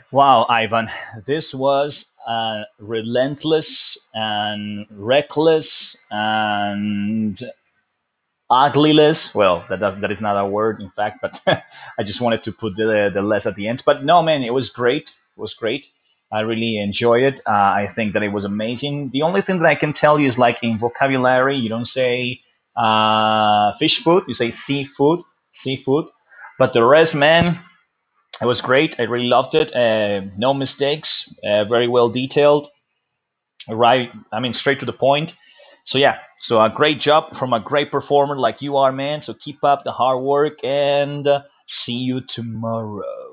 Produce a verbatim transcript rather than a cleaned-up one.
Wow, Ivan, this was uh, relentless and reckless and uglyless. Well, that does, that is not a word, in fact, but I just wanted to put the the less at the end. But no, man, it was great. It was great. I really enjoy it. Uh, I think that it was amazing. The only thing that I can tell you is like in vocabulary, you don't say uh, fish food, you say seafood, seafood. But the rest, man, it was great. I really loved it. Uh, no mistakes. Uh, very well detailed. Right. I mean, straight to the point. So yeah. So a great job from a great performer like you are, man. So keep up the hard work and uh, see you tomorrow.